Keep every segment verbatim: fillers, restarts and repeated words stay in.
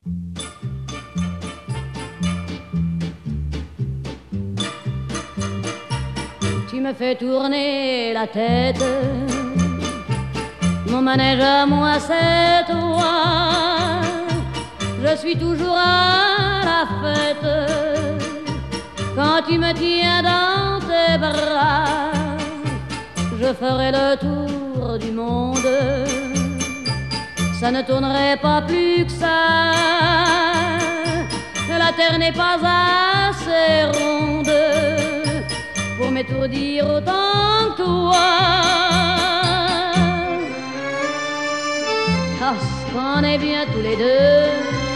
Tu me fais tourner la tête, mon manège à moi c'est toi. Je suis toujours à la fête quand tu me tiens dans tes bras. Je ferai le tour du monde, ça ne tournerait pas plus que ça. La terre n'est pas assez ronde pour m'étourdir autant que toi. Ah, qu'on est bien tous les deux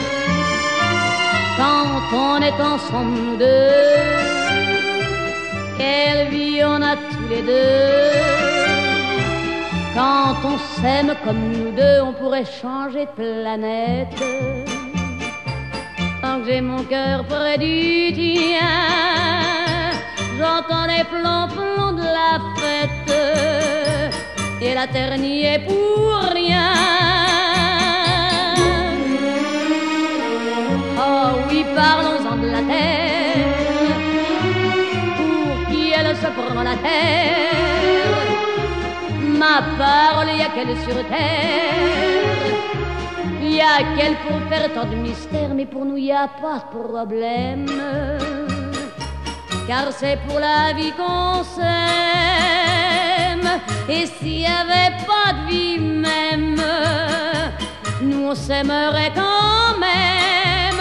quand on est ensemble nous deux. Quelle vie on a tous les deux. Quand on s'aime comme nous deux, on pourrait changer de planète. Tant que j'ai mon cœur près du tien, j'entends les plombs-plombs de la fête, et la terre n'y est pour rien. Oh oui, parlons-en de la terre, pour qui elle se prend la terre. Ma parole, y a qu'elle sur terre, y a qu'elle pour faire tant de mystères, mais pour nous y a pas de problème. Car c'est pour la vie qu'on s'aime. Et s'il y avait pas de vie même, nous on s'aimerait quand même.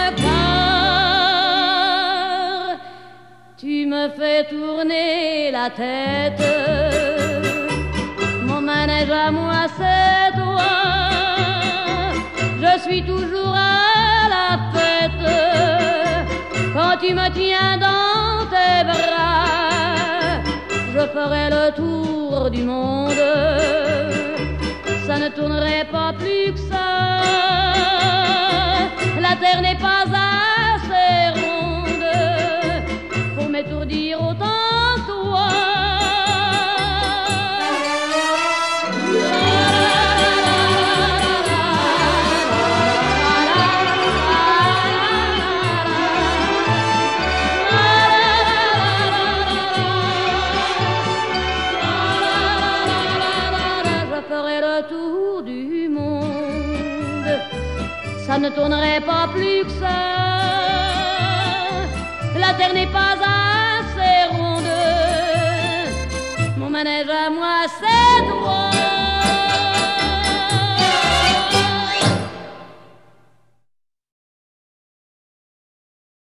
Car tu me fais tourner la tête, mon manège à moi c'est toi. Je suis toujours à la fête quand tu me tiens dans tes bras. Je ferai le tour du monde, ça ne tournerait pas plus que ça. La terre n'est pas assez ronde pour m'étourdir autant que toi. Tour du monde, ça ne tournerait pas plus que ça. La terre n'est pas assez ronde, mon manège à moi c'est toi.